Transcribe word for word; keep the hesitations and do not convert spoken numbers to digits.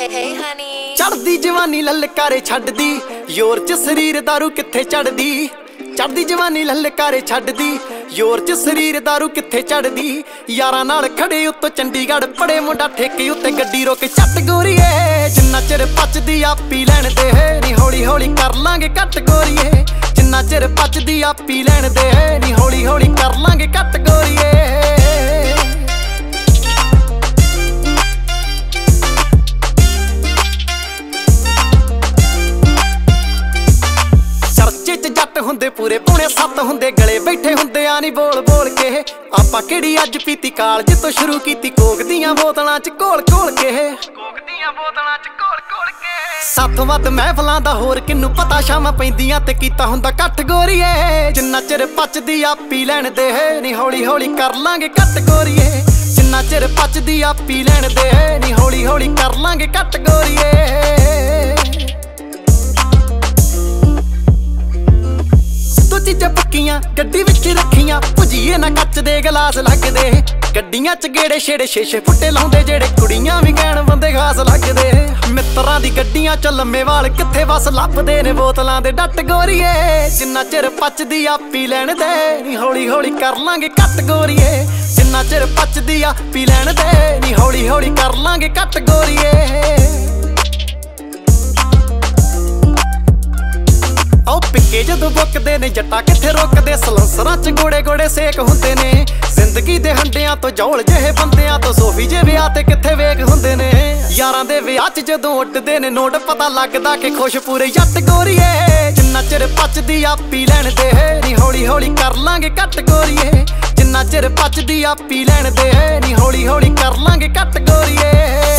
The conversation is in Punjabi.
Hey honey ਚੜਦੀ ਜਵਾਨੀ ਲਲਕਾਰੇ ਛੱਡਦੀ ਯੋਰ ਚ ਸਰੀਰ ਦਾਰੂ ਕਿੱਥੇ ਚੜਦੀ ਚੜਦੀ ਜਵਾਨੀ ਲਲਕਾਰੇ ਛੱਡਦੀ ਯੋਰ ਚ ਸਰੀਰ ਦਾਰੂ ਕਿੱਥੇ ਚੜਦੀ ਯਾਰਾਂ ਨਾਲ ਖੜੇ ਉੱਤੋਂ ਚੰਡੀਗੜ੍ਹ ਪੜੇ ਮੁੰਡਾ ਠੇਕੇ ਉੱਤੇ ਗੱਡੀ ਰੋਕ ਚੱਟ ਗੋਰੀਏ ਜਿੰਨਾ ਚਿਰ ਪਚਦੀ ਆ ਪੀ ਲੈਣ ਦੇ ਨੀ ਹੌਲੀ ਹੌਲੀ ਕਰ ਲਾਂਗੇ ਕੱਟ ਗੋਰੀਏ ਜਿੰਨਾ ਚਿਰ ਪਚਦੀ ਆ ਪੀ ਲੈਣ ਦੇ ਨੀ ਹੌਲੀ ਹੌਲੀ ਕਰ ਲਾਂਗੇ ਕੱਟ ਗੋਰੀਏ ਹੁੰਦੇ ਪੂਰੇ ਪੌਣੇ ਸੱਤ ਹੁੰਦੇ ਗਲੇ ਬੈਠੇ ਹੁੰਦੇ ਆ ਨੀ ਬੋਲ ਬੋਲ ਕੇ ਆਪਾਂ ਕਿਹੜੀ ਅੱਜ ਪੀਤੀ ਕਾਲਜ ਤੋਂ ਸ਼ੁਰੂ ਕੀਤੀ ਕੋਕ ਦੀਆਂ ਬੋਤਲਾਂ ਚ ਘੋਲ ਘੋਲ ਕੇ ਕੋਕ ਦੀਆਂ ਬੋਤਲਾਂ ਚ ਘੋਲ ਘੋਲ ਕੇ ਸੱਤ ਵੱਧ ਮਹਿਫਲਾਂ ਦਾ ਹੋਰ ਕਿੰਨੂੰ ਪਤਾ ਸ਼ਾਮਾਂ ਪੈਂਦੀਆਂ ਤੇ ਕੀਤਾ ਹੁੰਦਾ ਕੱਟ ਗੋਰੀਏ ਜਿੰਨਾ ਚਿਰ ਪਚਦੀ ਆ ਪੀ ਲੈਣ ਦੇ ਨੀ ਹੌਲੀ ਹੌਲੀ ਕਰ ਲਾਂਗੇ ਕੱਟ ਗੋਰੀਏ ਜਿੰਨਾ ਚਿਰ ਪਚਦੀ ਆ ਪੀ ਲੈਣ ਦੇ ਨੀ ਹੌਲੀ ਹੌਲੀ ਕਰ ਲਾਂਗੇ ਕੱਟ ਗੋਰੀਏ ਚੀਜ਼ਾਂ ਪੱਕੀਆਂ ਗੱਡੀ ਵਿੱਚ ਰੱਖੀਆਂ ਭੁਜੀਏ ਨਾ ਕੱਚ ਦੇ ਗਲਾਸ ਲੱਗਦੇ ਗੱਡੀਆਂ ਚ ਗੇੜੇ ਛੇੜੇ ਸ਼ੀਸ਼ੇ ਫੁੱਟੇ ਲਾਉਂਦੇ ਜਿਹੜੇ ਕੁੜੀਆਂ ਵੀ ਕਹਿਣ ਬੰਦੇ ਖਾਸ ਲੱਗਦੇ ਮਿੱਤਰਾਂ ਦੀ ਗੱਡੀਆਂ ਚ ਲੰਮੇ ਵਾਲ ਕਿੱਥੇ ਵਸ ਲੱਭਦੇ ਨੇ ਬੋਤਲਾਂ ਦੇ ਡੱਟ ਗੋਰੀਏ ਜਿੰਨਾ ਚਿਰ ਪਚਦੀ ਆ ਪੀ ਲੈਣ ਦੇ ਨੀ ਹੌਲੀ ਹੌਲੀ ਕਰ ਲਾਂਗੇ ਕੱਟ ਗੋਰੀਏ ਜਿੰਨਾ ਚਿਰ ਪਚਦੀ ਆ ਪੀ ਲੈਣ ਦੇ ਨੀ ਹੌਲੀ ਹੌਲੀ ਕਰ ਲਾਂਗੇ ਕੱਟ ਗੋਰੀਏ ਆਓ ਪਿੱਕੇ ਜਦੋਂ ਬੁੱਕਦੇ ਨੇ ਜੱਟਾ ਕਿੱਥੇ ਰੁਕਦੇ ਸਲੰਸਰਾਂ ਚ ਗੋੜੇ ਗੋੜੇ ਸੇਕ ਹੁੰਦੇ ਨੇ ਜ਼ਿੰਦਗੀ ਦੇ ਹੰਡਿਆਂ ਤੋਂ ਜੌਲ ਜਿਹੇ ਬੰਦਿਆਂ ਤੋਂ ਸੋਫੀ ਜੇ ਵਿਆਹ ਤੇ ਕਿੱਥੇ ਵੇਖ ਹੁੰਦੇ ਨੇ ਯਾਰਾਂ ਦੇ ਵਿਆਹ ਚ ਜਦੋਂ ਉੱਡਦੇ ਨੇ ਨੋਟ ਪਤਾ ਲੱਗਦਾ ਕਿ ਖੁਸ਼ ਪੂਰੇ ਜੱਟ ਗੋਰੀਏ ਜਿੰਨਾ ਚਿਰ ਪਚਦੀ ਆ ਪੀ ਲੈਣ ਦੇ ਨੀ ਹੌਲੀ ਹੌਲੀ ਕਰ ਲਾਂਗੇ ਕੱਟ ਗੋਰੀਏ ਜਿੰਨਾ ਚਿਰ ਪਚਦੀ ਆ ਪੀ ਲੈਣ ਦੇ ਨੀ ਹੌਲੀ ਹੌਲੀ ਕਰ ਲਾਂਗੇ ਕੱਟ ਗੋਰੀਏ